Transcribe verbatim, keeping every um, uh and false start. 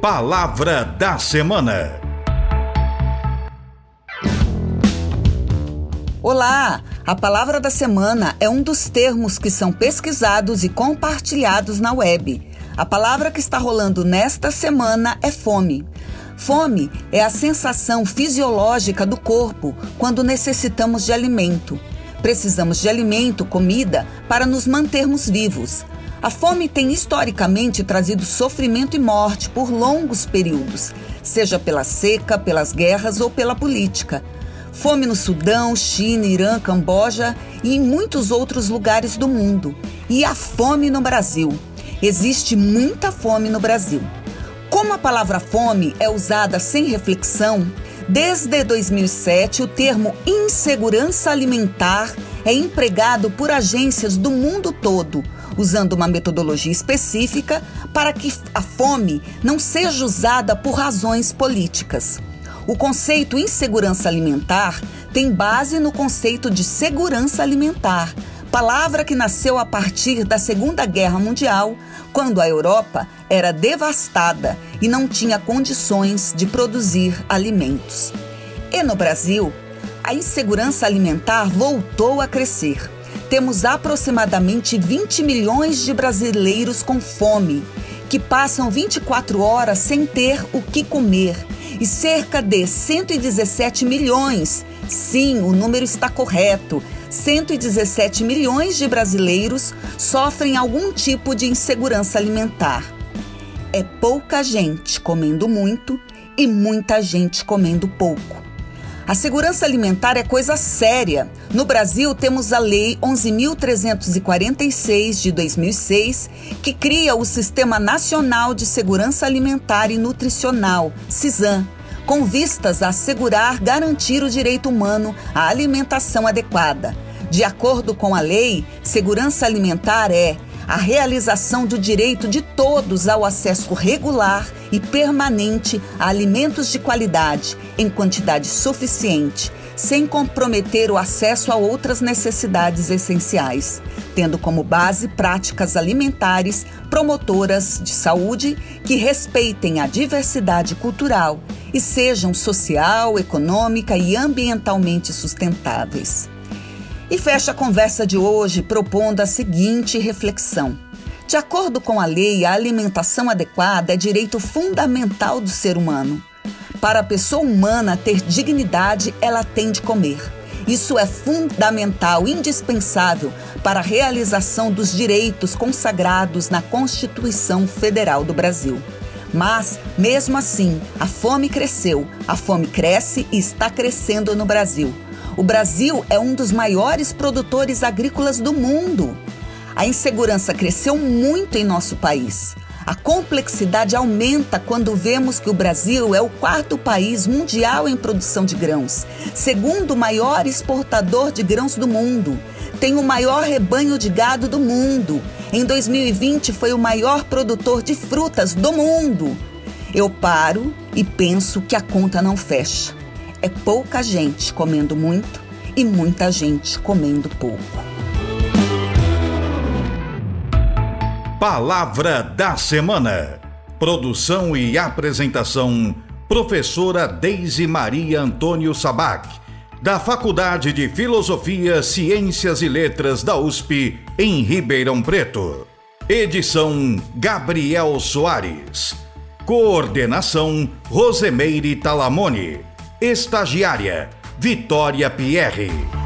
Palavra da Semana. Olá! A Palavra da Semana é um dos termos que são pesquisados e compartilhados na web. A palavra que está rolando nesta semana é fome. Fome é a sensação fisiológica do corpo quando necessitamos de alimento. Precisamos de alimento, comida, para nos mantermos vivos. A fome tem historicamente trazido sofrimento e morte por longos períodos, seja pela seca, pelas guerras ou pela política. Fome no Sudão, China, Irã, Camboja e em muitos outros lugares do mundo. E a fome no Brasil. Existe muita fome no Brasil. Como a palavra fome é usada sem reflexão, desde dois mil e sete o termo insegurança alimentar é empregado por agências do mundo todo, usando uma metodologia específica para que a fome não seja usada por razões políticas. O conceito insegurança alimentar tem base no conceito de segurança alimentar, palavra que nasceu a partir da Segunda Guerra Mundial, quando a Europa era devastada e não tinha condições de produzir alimentos. E no Brasil, a insegurança alimentar voltou a crescer. Temos aproximadamente vinte milhões de brasileiros com fome, que passam vinte e quatro horas sem ter o que comer, e cerca de cento e dezessete milhões, sim, o número está correto, cento e dezessete milhões de brasileiros sofrem algum tipo de insegurança alimentar. É pouca gente comendo muito e muita gente comendo pouco. A segurança alimentar é coisa séria. No Brasil, temos a Lei onze mil trezentos e quarenta e seis, de dois mil e seis, que cria o Sistema Nacional de Segurança Alimentar e Nutricional, SISAN, com vistas a assegurar, garantir o direito humano à alimentação adequada. De acordo com a lei, segurança alimentar é a realização do direito de todos ao acesso regular e permanente a alimentos de qualidade, em quantidade suficiente, sem comprometer o acesso a outras necessidades essenciais, tendo como base práticas alimentares promotoras de saúde que respeitem a diversidade cultural e sejam social, econômica e ambientalmente sustentáveis. E fecha a conversa de hoje propondo a seguinte reflexão. De acordo com a lei, a alimentação adequada é direito fundamental do ser humano. Para a pessoa humana ter dignidade, ela tem de comer. Isso é fundamental, indispensável para a realização dos direitos consagrados na Constituição Federal do Brasil. Mas, mesmo assim, a fome cresceu, a fome cresce e está crescendo no Brasil. O Brasil é um dos maiores produtores agrícolas do mundo. A insegurança cresceu muito em nosso país. A complexidade aumenta quando vemos que o Brasil é o quarto país mundial em produção de grãos, segundo maior exportador de grãos do mundo. Tem o maior rebanho de gado do mundo. Em dois mil e vinte foi o maior produtor de frutas do mundo. Eu paro e penso que a conta não fecha. É pouca gente comendo muito e muita gente comendo pouco. Palavra da Semana. Produção e apresentação, professora Deise Maria Antônio Sabac, da Faculdade de Filosofia, Ciências e Letras da U S P, em Ribeirão Preto. Edição Gabriel Soares. Coordenação Rosemeire Talamone. Estagiária Vitória Pierre.